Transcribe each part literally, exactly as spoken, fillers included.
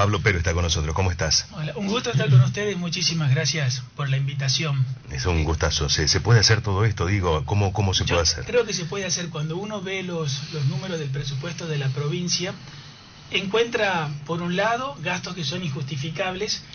Pablo Pero está con nosotros. ¿Cómo estás? Hola, un gusto estar con ustedes. Muchísimas gracias por la invitación. Es un gustazo. ¿Se, se puede hacer todo esto? Digo, ¿cómo, cómo se Yo puede hacer? Creo que se puede hacer. Cuando uno ve los, los números del presupuesto de la provincia, encuentra, por un lado, gastos que son injustificables.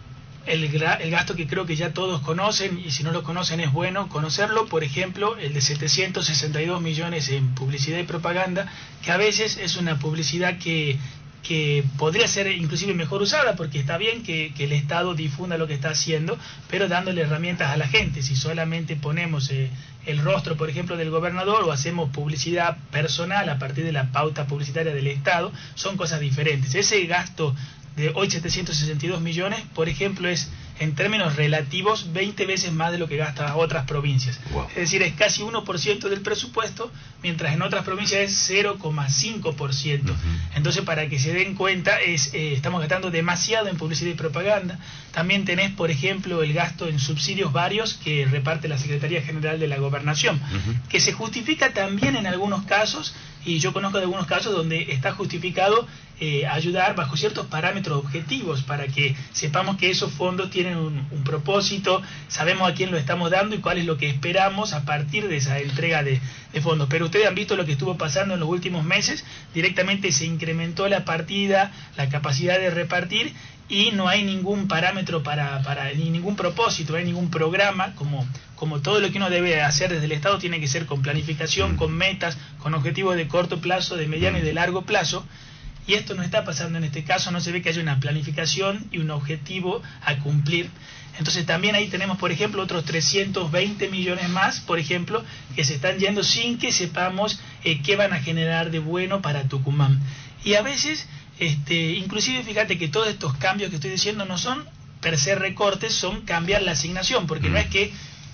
El, el gasto que creo que ya todos conocen, y si no lo conocen es bueno conocerlo, por ejemplo, el de setecientos sesenta y dos millones en publicidad y propaganda, que a veces es una publicidad que, que podría ser inclusive mejor usada, porque está bien que, que el Estado difunda lo que está haciendo, pero dándole herramientas a la gente. Si solamente ponemos eh, el rostro, por ejemplo, del gobernador, o hacemos publicidad personal a partir de la pauta publicitaria del Estado, son cosas diferentes. Ese gasto de hoy setecientos sesenta y dos millones, por ejemplo, es en términos relativos veinte veces más de lo que gastan otras provincias. Wow. Es decir, es casi uno por ciento del presupuesto, mientras en otras provincias es cero coma cinco por ciento. Uh-huh. Entonces, para que se den cuenta, es eh, estamos gastando demasiado en publicidad y propaganda. También tenés, por ejemplo, el gasto en subsidios varios que reparte la Secretaría General de la Gobernación, uh-huh. que se justifica también en algunos casos, y yo conozco de algunos casos donde está justificado eh, ayudar bajo ciertos parámetros objetivos, para que sepamos que esos fondos tienen un, un propósito, sabemos a quién lo estamos dando y cuál es lo que esperamos a partir de esa entrega de, de fondos. Pero ustedes han visto lo que estuvo pasando en los últimos meses. Directamente se incrementó la partida, la capacidad de repartir, y no hay ningún parámetro para, para ni ningún propósito, no hay ningún programa. Como, como todo lo que uno debe hacer desde el Estado tiene que ser con planificación, con metas, con objetivos de corto plazo, de mediano y de largo plazo. Y esto no está pasando en este caso, no se ve que haya una planificación y un objetivo a cumplir. Entonces también ahí tenemos, por ejemplo, otros trescientos veinte millones más, por ejemplo, que se están yendo sin que sepamos eh, qué van a generar de bueno para Tucumán. Y a veces, este, inclusive fíjate que todos estos cambios que estoy diciendo no son per se recortes, son cambiar la asignación, porque mm. no es que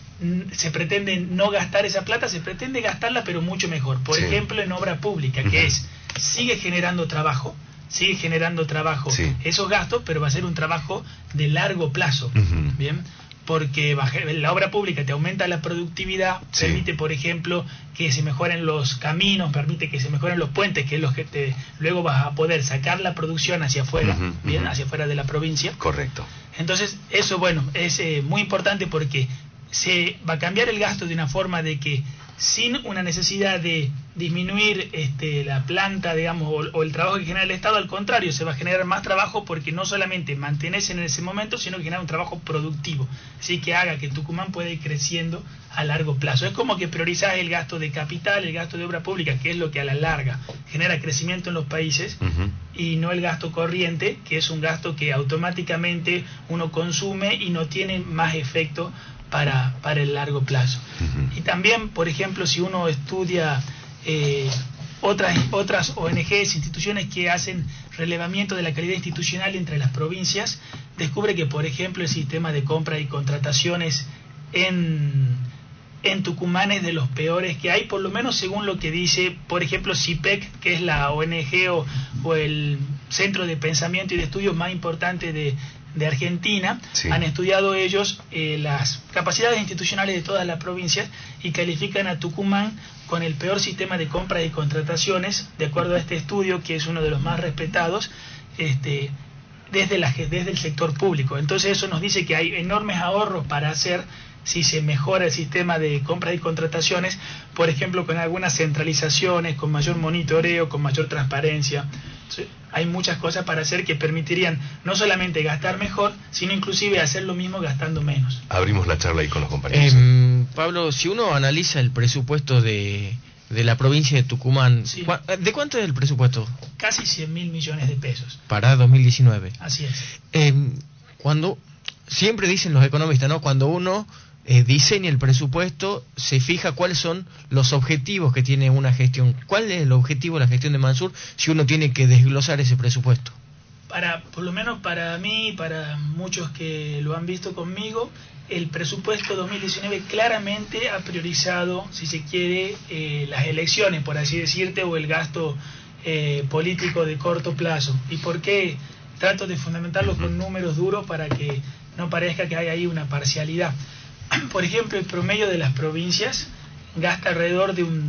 se pretende no gastar esa plata, se pretende gastarla pero mucho mejor. Por sí. ejemplo, en obra pública, que uh-huh. es, sigue generando trabajo, sigue generando trabajo sí. esos gastos, pero va a ser un trabajo de largo plazo, uh-huh. ¿bien? Porque la obra pública te aumenta la productividad, sí. permite, por ejemplo, que se mejoren los caminos, permite que se mejoren los puentes, que es lo que te, luego vas a poder sacar la producción hacia afuera, uh-huh. bien, uh-huh. hacia afuera de la provincia. Correcto. Entonces, eso, bueno, es eh, muy importante, porque se va a cambiar el gasto de una forma de que, sin una necesidad de disminuir este, la planta, digamos, o, o el trabajo que genera el Estado, al contrario, se va a generar más trabajo, porque no solamente mantenés en ese momento, sino que genera un trabajo productivo, así que haga que Tucumán pueda ir creciendo a largo plazo. Es como que priorizás el gasto de capital, el gasto de obra pública, que es lo que a la larga genera crecimiento en los países, uh-huh. y no el gasto corriente, que es un gasto que automáticamente uno consume y no tiene más efecto Para, para el largo plazo. Uh-huh. Y también, por ejemplo, si uno estudia eh, otras, otras O N Ges, instituciones que hacen relevamiento de la calidad institucional entre las provincias, descubre que, por ejemplo, el sistema de compra y contrataciones en, en Tucumán es de los peores que hay, por lo menos según lo que dice, por ejemplo, CIPEC, que es la O N Ge o, o el centro de pensamiento y de estudios más importante de de Argentina. Sí. Han estudiado ellos eh, las capacidades institucionales de todas las provincias y califican a Tucumán con el peor sistema de compra y contrataciones, de acuerdo a este estudio, que es uno de los más respetados este, desde, la, desde el sector público. Entonces eso nos dice que hay enormes ahorros para hacer si se mejora el sistema de compras y contrataciones, por ejemplo, con algunas centralizaciones, con mayor monitoreo, con mayor transparencia. Sí, hay muchas cosas para hacer que permitirían no solamente gastar mejor, sino inclusive hacer lo mismo gastando menos. Abrimos la charla ahí con los compañeros. Eh, Pablo, si uno analiza el presupuesto de, de la provincia de Tucumán, sí. ¿de cuánto es el presupuesto? Casi cien mil millones de pesos. Para dos mil diecinueve. Así es. Eh, cuando, siempre dicen los economistas, ¿no? Cuando uno Eh, diseña el presupuesto, se fija cuáles son los objetivos que tiene una gestión. ¿Cuál es el objetivo de la gestión de Mansur si uno tiene que desglosar ese presupuesto? Para, por lo menos para mí y para muchos que lo han visto conmigo, el presupuesto dos mil diecinueve claramente ha priorizado, si se quiere, eh, las elecciones, por así decirte, o el gasto eh, político de corto plazo. ¿Y por qué trato de fundamentarlo con números duros para que no parezca que hay ahí una parcialidad? Por ejemplo, el promedio de las provincias gasta alrededor de un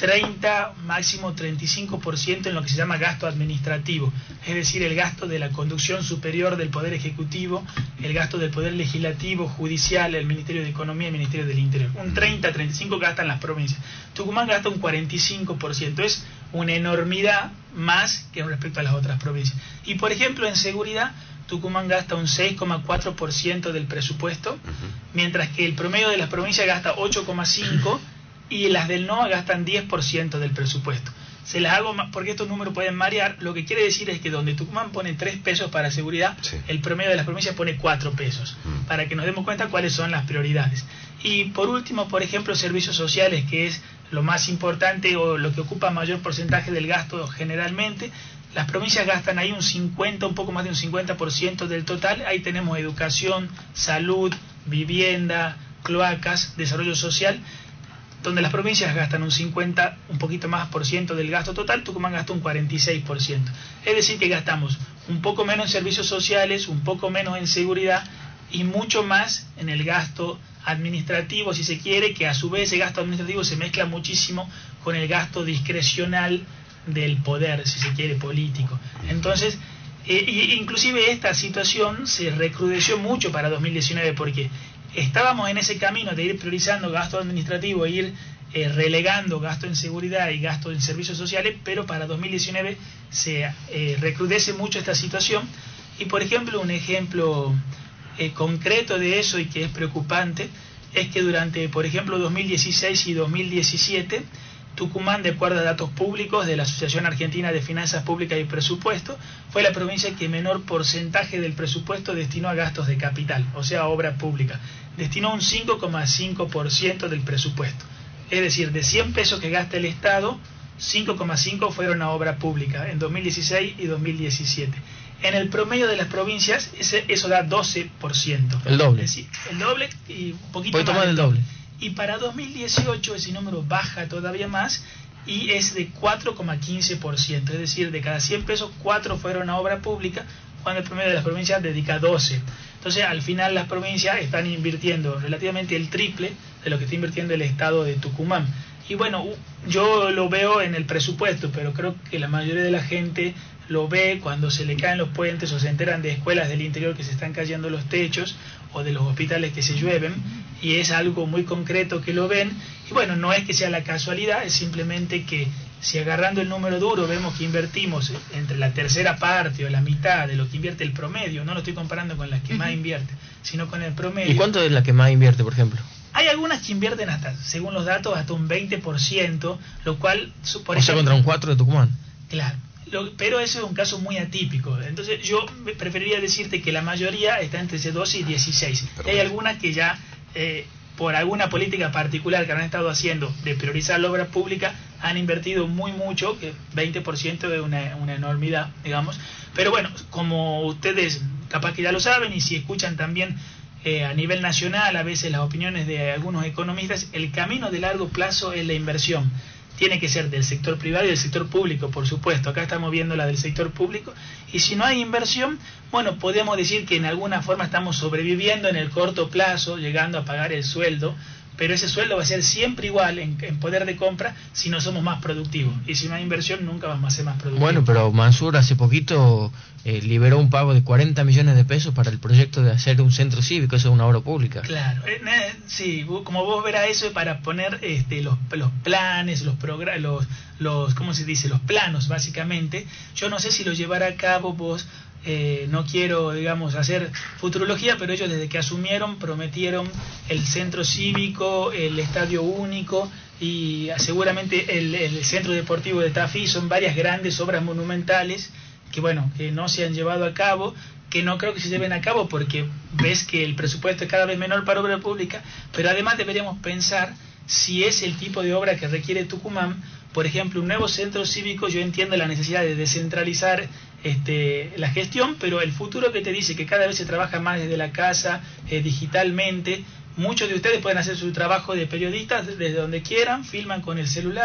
treinta, máximo treinta y cinco por ciento en lo que se llama gasto administrativo, es decir, el gasto de la conducción superior del Poder Ejecutivo, el gasto del Poder Legislativo, Judicial, el Ministerio de Economía y el Ministerio del Interior. Un treinta a treinta y cinco por ciento gastan las provincias. Tucumán gasta un cuarenta y cinco por ciento, es una enormidad más que respecto a las otras provincias. Y por ejemplo, en seguridad, Tucumán gasta un seis coma cuatro por ciento del presupuesto, mientras que el promedio de las provincias gasta ocho coma cinco por ciento y las del N O A gastan diez por ciento del presupuesto. Se las hago porque estos números pueden variar. Lo que quiere decir es que donde Tucumán pone tres pesos para seguridad, sí, el promedio de las provincias pone cuatro pesos, mm. para que nos demos cuenta cuáles son las prioridades. Y por último, por ejemplo, servicios sociales, que es lo más importante o lo que ocupa mayor porcentaje del gasto generalmente. Las provincias gastan ahí un cincuenta, un poco más de un cincuenta por ciento del total. Ahí tenemos educación, salud, vivienda, cloacas, desarrollo social, donde las provincias gastan un cincuenta, un poquito más por ciento del gasto total. Tucumán gasta un cuarenta y seis por ciento. Es decir, que gastamos un poco menos en servicios sociales, un poco menos en seguridad y mucho más en el gasto administrativo, si se quiere, que a su vez ese gasto administrativo se mezcla muchísimo con el gasto discrecional del poder, si se quiere, político. Entonces, eh, inclusive esta situación se recrudeció mucho para dos mil diecinueve, porque estábamos en ese camino de ir priorizando gasto administrativo, e ir eh, relegando gasto en seguridad y gasto en servicios sociales, pero para dos mil diecinueve se eh, recrudece mucho esta situación. Y por ejemplo, un ejemplo eh, concreto de eso y que es preocupante es que durante, por ejemplo, dos mil dieciséis y dos mil diecisiete, Tucumán, de acuerdo a datos públicos de la Asociación Argentina de Finanzas Públicas y Presupuesto, fue la provincia que menor porcentaje del presupuesto destinó a gastos de capital, o sea, a obra pública. Destinó un cinco coma cinco por ciento del presupuesto. Es decir, de cien pesos que gasta el Estado, cinco coma cinco fueron a obra pública en dos mil dieciséis y dos mil diecisiete. En el promedio de las provincias, ese, eso da doce por ciento. El doble. Es decir, el doble y un poquito más, más del doble. Y para dos mil dieciocho ese número baja todavía más y es de cuatro coma quince por ciento. Es decir, de cada cien pesos, cuatro fueron a obra pública, cuando el promedio de las provincias dedica doce. Entonces, al final las provincias están invirtiendo relativamente el triple de lo que está invirtiendo el Estado de Tucumán. Y bueno, yo lo veo en el presupuesto, pero creo que la mayoría de la gente lo ve cuando se le caen los puentes o se enteran de escuelas del interior que se están cayendo los techos o de los hospitales que se llueven, y es algo muy concreto que lo ven. Y bueno, no es que sea la casualidad, es simplemente que si agarrando el número duro vemos que invertimos entre la tercera parte o la mitad de lo que invierte el promedio, no lo estoy comparando con las que más invierte, sino con el promedio. ¿Y cuánto es la que más invierte, por ejemplo? Hay algunas que invierten hasta, según los datos, hasta un veinte por ciento, lo cual... Por o ejemplo, sea, contra un cuatro de Tucumán. Claro, lo, pero eso es un caso muy atípico. Entonces yo preferiría decirte que la mayoría está entre ese doce y dieciséis. Y hay algunas que ya, eh, por alguna política particular que han estado haciendo de priorizar la obra pública, han invertido muy mucho, que veinte por ciento es una, una enormidad, digamos. Pero bueno, como ustedes capaz que ya lo saben, y si escuchan también eh, a nivel nacional a veces las opiniones de algunos economistas, el camino de largo plazo es la inversión. Tiene que ser del sector privado y del sector público, por supuesto. Acá estamos viendo la del sector público. Y si no hay inversión, bueno, podemos decir que en alguna forma estamos sobreviviendo en el corto plazo, llegando a pagar el sueldo, pero ese sueldo va a ser siempre igual en, en poder de compra si no somos más productivos. Y si no hay inversión, nunca vamos a ser más productivos. Bueno, pero Mansur hace poquito eh, liberó un pago de cuarenta millones de pesos para el proyecto de hacer un centro cívico, eso es una obra pública. Claro, eh, eh, sí, como vos verás, eso es para poner este, los, los planes, los programas, los, los, ¿cómo se dice? Los planos, básicamente. Yo no sé si lo llevará a cabo vos. Eh, no quiero, digamos, hacer futurología, pero ellos desde que asumieron prometieron el centro cívico, el estadio único y seguramente el, el centro deportivo de Tafí. Son varias grandes obras monumentales que, bueno, que no se han llevado a cabo, que no creo que se lleven a cabo porque ves que el presupuesto es cada vez menor para obra pública, pero además deberíamos pensar si es el tipo de obra que requiere Tucumán. Por ejemplo, un nuevo centro cívico, yo entiendo la necesidad de descentralizar este, la gestión, pero el futuro que te dice que cada vez se trabaja más desde la casa, eh, digitalmente. Muchos de ustedes pueden hacer su trabajo de periodistas desde donde quieran, filman con el celular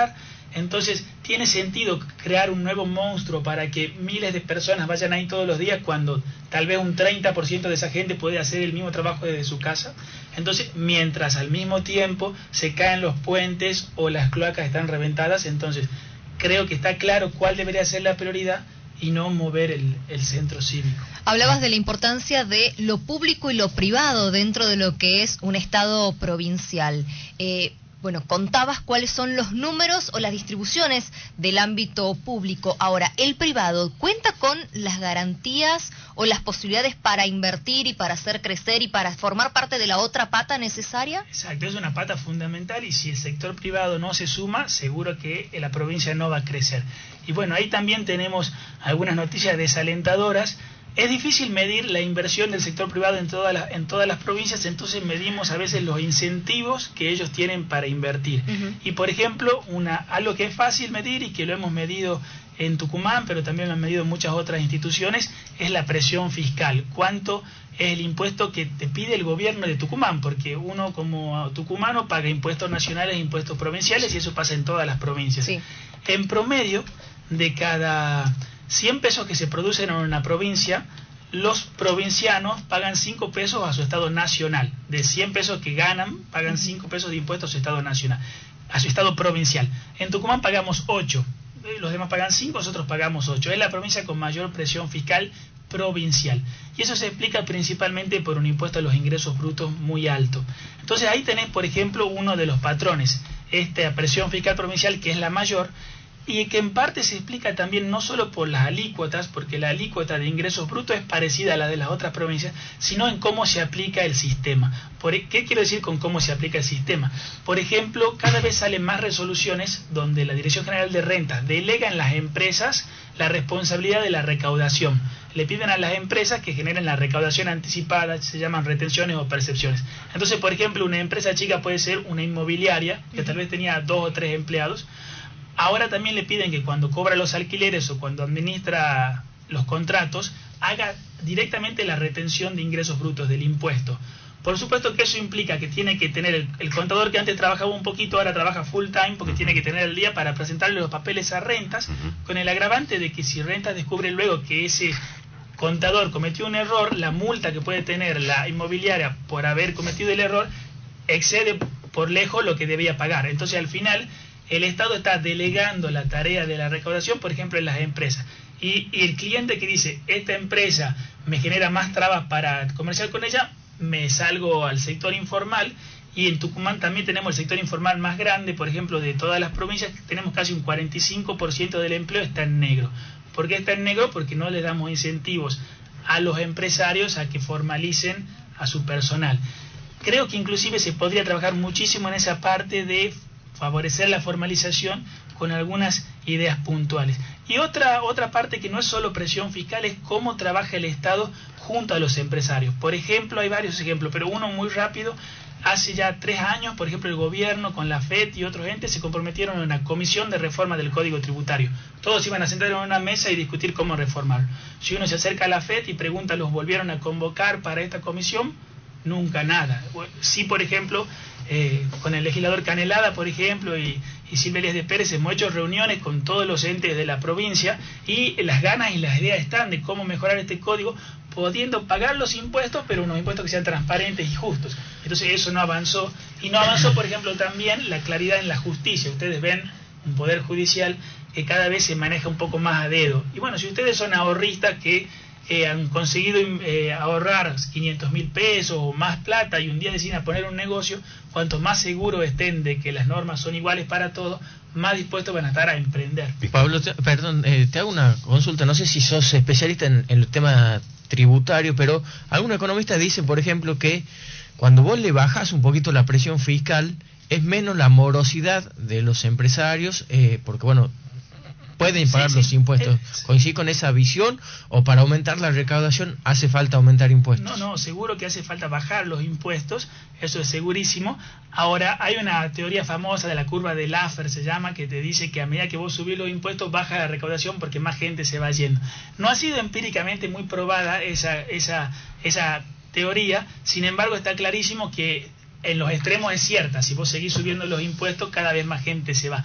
Entonces, ¿tiene sentido crear un nuevo monstruo para que miles de personas vayan ahí todos los días cuando tal vez un treinta por ciento de esa gente puede hacer el mismo trabajo desde su casa? Entonces, mientras al mismo tiempo se caen los puentes o las cloacas están reventadas, entonces creo que está claro cuál debería ser la prioridad y no mover el, el centro cívico. Hablabas de la importancia de lo público y lo privado dentro de lo que es un Estado provincial. Eh, Bueno, contabas cuáles son los números o las distribuciones del ámbito público. Ahora, ¿el privado cuenta con las garantías o las posibilidades para invertir y para hacer crecer y para formar parte de la otra pata necesaria? Exacto, es una pata fundamental y si el sector privado no se suma, seguro que la provincia no va a crecer. Y bueno, ahí también tenemos algunas noticias desalentadoras. Es difícil medir la inversión del sector privado en todas las, en todas las provincias, entonces medimos a veces los incentivos que ellos tienen para invertir. Uh-huh. Y por ejemplo, una, algo que es fácil medir y que lo hemos medido en Tucumán, pero también lo han medido muchas otras instituciones, es la presión fiscal. ¿Cuánto es el impuesto que te pide el gobierno de Tucumán? Porque uno como tucumano paga impuestos nacionales e impuestos provinciales y eso pasa en todas las provincias. Sí. En promedio, de cada cien pesos que se producen en una provincia, los provincianos pagan cinco pesos a su Estado nacional. De cien pesos que ganan, pagan cinco pesos de impuestos a su Estado nacional, a su Estado provincial. En Tucumán pagamos ocho, los demás pagan cinco, nosotros pagamos ocho. Es la provincia con mayor presión fiscal provincial. Y eso se explica principalmente por un impuesto a los ingresos brutos muy alto. Entonces ahí tenés, por ejemplo, uno de los patrones, esta presión fiscal provincial que es la mayor, y que en parte se explica también no solo por las alícuotas, porque la alícuota de ingresos brutos es parecida a la de las otras provincias, sino en cómo se aplica el sistema. Por, ¿Qué quiero decir con cómo se aplica el sistema? Por ejemplo, cada vez salen más resoluciones donde la Dirección General de Rentas delega en las empresas la responsabilidad de la recaudación. Le piden a las empresas que generen la recaudación anticipada, se llaman retenciones o percepciones. Entonces, por ejemplo, una empresa chica puede ser una inmobiliaria, que tal vez tenía dos o tres empleados. Ahora también le piden que cuando cobra los alquileres o cuando administra los contratos, haga directamente la retención de ingresos brutos del impuesto. Por supuesto que eso implica que tiene que tener el, el contador que antes trabajaba un poquito, ahora trabaja full time porque uh-huh. tiene que tener el día para presentarle los papeles a Rentas, uh-huh. con el agravante de que si Rentas descubre luego que ese contador cometió un error, la multa que puede tener la inmobiliaria por haber cometido el error excede por lejos lo que debía pagar. Entonces al final el Estado está delegando la tarea de la recaudación, por ejemplo, en las empresas. Y, y el cliente que dice, esta empresa me genera más trabas para comerciar con ella, me salgo al sector informal. Y en Tucumán también tenemos el sector informal más grande, por ejemplo, de todas las provincias, tenemos casi un cuarenta y cinco por ciento del empleo está en negro. ¿Por qué está en negro? Porque no le damos incentivos a los empresarios a que formalicen a su personal. Creo que inclusive se podría trabajar muchísimo en esa parte de favorecer la formalización con algunas ideas puntuales. Y otra, otra parte que no es solo presión fiscal es cómo trabaja el Estado junto a los empresarios. Por ejemplo, hay varios ejemplos, pero uno muy rápido. Hace ya tres años, por ejemplo, el gobierno con la F E D y otros entes se comprometieron en una comisión de reforma del Código Tributario. Todos iban a sentar en una mesa y discutir cómo reformarlo. Si uno se acerca a la F E D y pregunta, ¿los volvieron a convocar para esta comisión? Nunca nada. Sí, por ejemplo, eh, con el legislador Canelada, por ejemplo, y, y Silvia Elías de Pérez, hemos hecho reuniones con todos los entes de la provincia y las ganas y las ideas están de cómo mejorar este código, pudiendo pagar los impuestos, pero unos impuestos que sean transparentes y justos. Entonces eso no avanzó. Y no avanzó, por ejemplo, también la claridad en la justicia. Ustedes ven un poder judicial que cada vez se maneja un poco más a dedo. Y bueno, si ustedes son ahorristas que Eh, han conseguido eh, ahorrar quinientos mil pesos o más plata y un día deciden poner un negocio, cuanto más seguros estén de que las normas son iguales para todos, más dispuestos van a estar a emprender. Pablo, te, perdón, eh, te hago una consulta, no sé si sos especialista en, en el tema tributario, pero algún economista dice, por ejemplo, que cuando vos le bajás un poquito la presión fiscal, es menos la morosidad de los empresarios, eh, porque bueno, pueden pagar sí, los sí. impuestos. Eh, ¿Coincide con esa visión o para aumentar la recaudación hace falta aumentar impuestos? No, no, seguro que hace falta bajar los impuestos, eso es segurísimo. Ahora, hay una teoría famosa de la curva de Laffer, se llama, que te dice que a medida que vos subís los impuestos, baja la recaudación porque más gente se va yendo. No ha sido empíricamente muy probada esa, esa, esa teoría, sin embargo está clarísimo que en los extremos es cierta, si vos seguís subiendo los impuestos, cada vez más gente se va.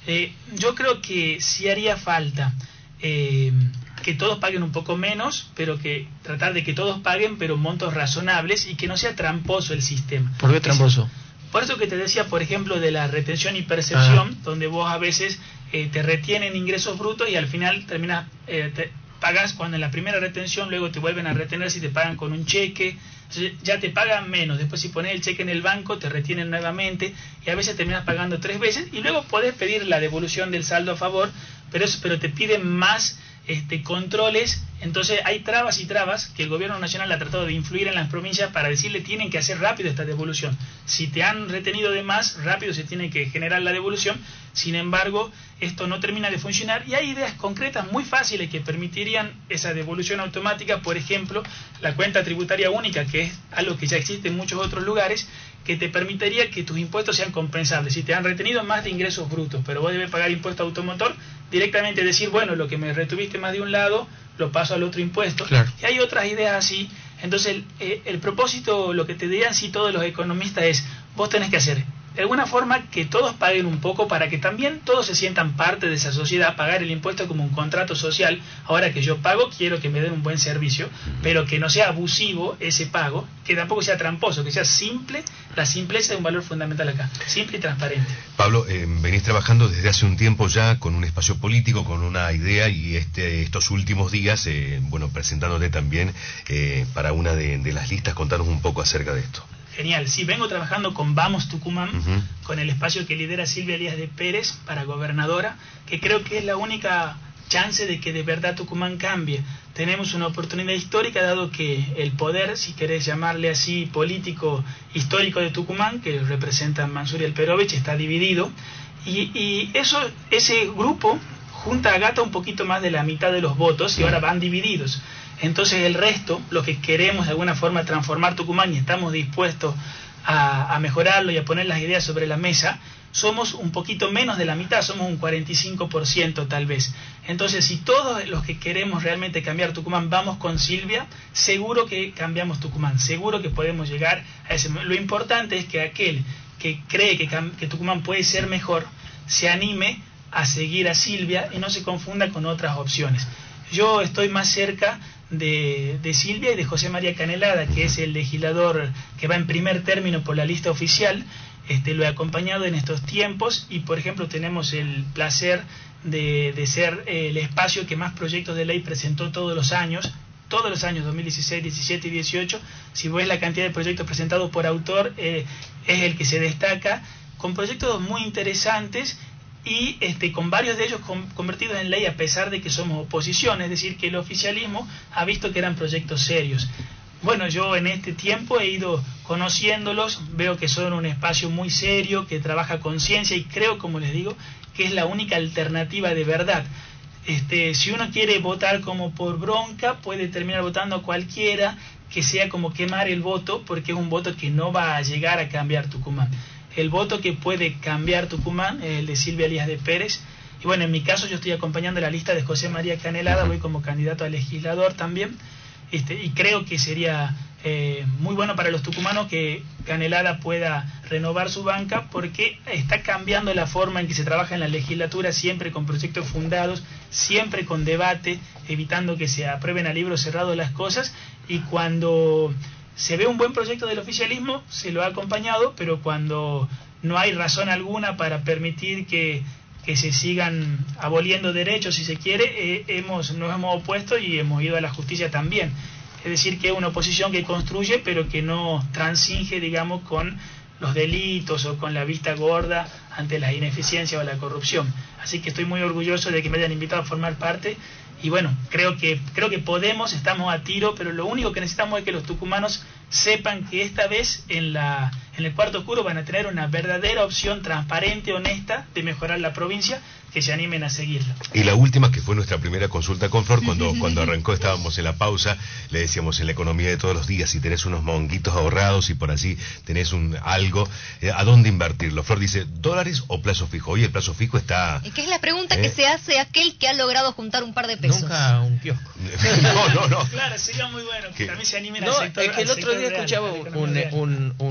Eh, yo creo que sí haría falta eh, que todos paguen un poco menos, pero que tratar de que todos paguen, pero montos razonables y que no sea tramposo el sistema. ¿Por qué tramposo? Por eso que te decía, por ejemplo, de la retención y percepción, ah. donde vos a veces eh, te retienen ingresos brutos y al final terminas, eh, te pagas cuando en la primera retención, luego te vuelven a retener si te pagan con un cheque, ya te pagan menos, después si pones el cheque en el banco te retienen nuevamente y a veces terminas pagando tres veces y luego podés pedir la devolución del saldo a favor, pero, eso, pero te piden más este, controles, entonces hay trabas y trabas que el gobierno nacional ha tratado de influir en las provincias para decirle tienen que hacer rápido esta devolución, si te han retenido de más, rápido se tiene que generar la devolución, sin embargo esto no termina de funcionar y hay ideas concretas muy fáciles que permitirían esa devolución automática, por ejemplo la cuenta tributaria única, que es algo que ya existe en muchos otros lugares, que te permitiría que tus impuestos sean compensables. Si te han retenido más de ingresos brutos, pero vos debes pagar impuesto automotor, directamente decir, bueno, lo que me retuviste más de un lado, lo paso al otro impuesto. Claro. Y hay otras ideas así. Entonces, el, eh, el propósito, lo que te dirían sí todos los economistas es, vos tenés que hacer de alguna forma que todos paguen un poco para que también todos se sientan parte de esa sociedad, pagar el impuesto como un contrato social. Ahora que yo pago, quiero que me den un buen servicio, pero que no sea abusivo ese pago, que tampoco sea tramposo, que sea simple. La simpleza es un valor fundamental acá, simple y transparente. Pablo, eh, venís trabajando desde hace un tiempo ya con un espacio político, con una idea y este, estos últimos días, eh, bueno, presentándote también eh, para una de, de las listas, contanos un poco acerca de esto. Genial, sí, vengo trabajando con Vamos Tucumán, Uh-huh. con el espacio que lidera Silvia Elías de Pérez para gobernadora, que creo que es la única chance de que de verdad Tucumán cambie. Tenemos una oportunidad histórica, dado que el poder, si querés llamarle así, político histórico de Tucumán, que representa Mansur y el Perovich, está dividido, y, y eso, ese grupo junta a Gata un poquito más de la mitad de los votos y ahora van divididos. Entonces el resto, los que queremos de alguna forma transformar Tucumán y estamos dispuestos a, a mejorarlo y a poner las ideas sobre la mesa, somos un poquito menos de la mitad, somos un cuarenta y cinco por ciento tal vez. Entonces si todos los que queremos realmente cambiar Tucumán vamos con Silvia, seguro que cambiamos Tucumán, seguro que podemos llegar a ese. Lo importante es que aquel que cree que, que Tucumán puede ser mejor, se anime a seguir a Silvia y no se confunda con otras opciones. Yo estoy más cerca de, de Silvia y de José María Canelada, que es el legislador que va en primer término por la lista oficial. Este, lo he acompañado en estos tiempos y, por ejemplo, tenemos el placer de, de ser eh, el espacio que más proyectos de ley presentó todos los años, todos los años, dos mil dieciséis, diecisiete y dieciocho. Si ves la cantidad de proyectos presentados por autor, eh, es el que se destaca, con proyectos muy interesantes y este, con varios de ellos con, convertidos en ley a pesar de que somos oposición, es decir, que el oficialismo ha visto que eran proyectos serios. Bueno, yo en este tiempo he ido conociéndolos, veo que son un espacio muy serio, que trabaja con ciencia y creo, como les digo, que es la única alternativa de verdad. Este, si uno quiere votar como por bronca, puede terminar votando a cualquiera, que sea como quemar el voto, porque es un voto que no va a llegar a cambiar Tucumán. El voto que puede cambiar Tucumán es el de Silvia Elías de Pérez. Y bueno, en mi caso yo estoy acompañando la lista de José María Canelada, voy como candidato a legislador también. Este, y creo que sería eh, muy bueno para los tucumanos que Canelada pueda renovar su banca, porque está cambiando la forma en que se trabaja en la legislatura, siempre con proyectos fundados, siempre con debate, evitando que se aprueben a libro cerrado las cosas, y cuando se ve un buen proyecto del oficialismo, se lo ha acompañado, pero cuando no hay razón alguna para permitir que, que se sigan aboliendo derechos, si se quiere, eh, hemos, nos hemos opuesto y hemos ido a la justicia también. Es decir, que es una oposición que construye, pero que no transinge, digamos, con los delitos o con la vista gorda ante la ineficiencia o la corrupción. Así que estoy muy orgulloso de que me hayan invitado a formar parte. Y bueno, creo que creo que podemos, estamos a tiro, pero lo único que necesitamos es que los tucumanos sepan que esta vez en la en el cuarto oscuro van a tener una verdadera opción transparente, honesta, de mejorar la provincia, que se animen a seguirla. Y la última, que fue nuestra primera consulta con Flor, cuando, cuando arrancó, estábamos en la pausa, le decíamos, en la economía de todos los días, si tenés unos monguitos ahorrados y por así tenés un algo, eh, ¿a dónde invertirlo? Flor dice, ¿dólares o plazo fijo? Hoy el plazo fijo está... ¿Y qué es la pregunta ¿Eh? que se hace aquel que ha logrado juntar un par de pesos? Nunca un kiosco. no, no, no. Claro, sería muy bueno que ¿Qué? también se animen No, al sector. es que el al otro sector día real, escuchaba a la economía un, real. un, un, un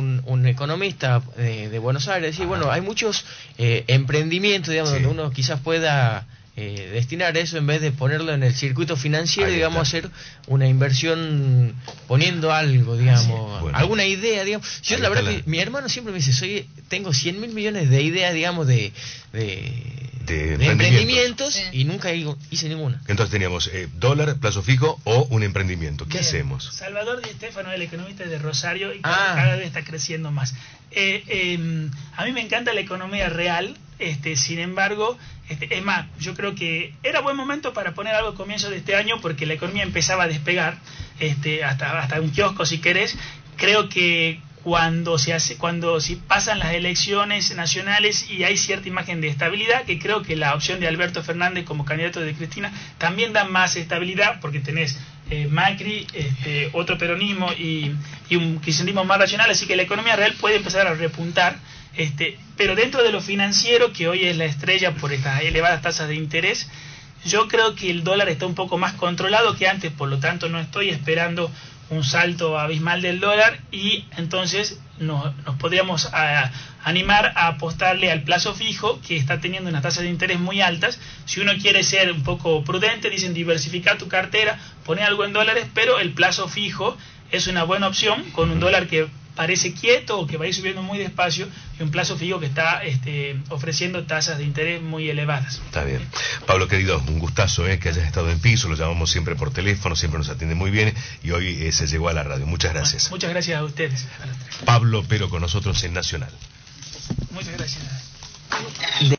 economista de, de Buenos Aires, decir, bueno, hay muchos eh, emprendimientos, digamos, sí. donde uno quizás pueda eh, destinar eso en vez de ponerlo en el circuito financiero, ahí digamos, está. hacer una inversión poniendo algo, digamos, bueno. alguna idea, digamos. Yo ahí la verdad la... que mi hermano siempre me dice, soy tengo cien mil millones de ideas, digamos, de... de De, de emprendimientos, emprendimientos sí. y nunca hice ninguna. Entonces teníamos eh, dólar, plazo fijo o un emprendimiento. ¿Qué Bien. hacemos? Salvador Di Stéfano, el economista de Rosario, y cada, ah. cada vez está creciendo más. Eh, eh, a mí me encanta la economía real, este, sin embargo, este, es más, yo creo que era buen momento para poner algo a comienzo de este año porque la economía empezaba a despegar, este, hasta, hasta un kiosco si querés. Creo que cuando se hace, cuando si pasan las elecciones nacionales y hay cierta imagen de estabilidad, que creo que la opción de Alberto Fernández como candidato de Cristina también da más estabilidad, porque tenés eh, Macri, este, otro peronismo y, y un kirchnerismo más racional, así que la economía real puede empezar a repuntar, este, pero dentro de lo financiero, que hoy es la estrella por estas elevadas tasas de interés, yo creo que el dólar está un poco más controlado que antes, por lo tanto no estoy esperando un salto abismal del dólar y entonces nos, nos podríamos a, animar a apostarle al plazo fijo que está teniendo unas tasas de interés muy altas. Si uno quiere ser un poco prudente, dicen diversificar tu cartera, poner algo en dólares, pero el plazo fijo es una buena opción con un dólar que parece quieto o que va a ir subiendo muy despacio y un plazo fijo que está este, ofreciendo tasas de interés muy elevadas. Está bien. Pablo, querido, un gustazo eh, que hayas estado en piso, lo llamamos siempre por teléfono, siempre nos atiende muy bien y hoy eh, se llegó a la radio. Muchas gracias. Bueno, muchas gracias a ustedes. Pablo Pero con nosotros en Nacional. Muchas gracias.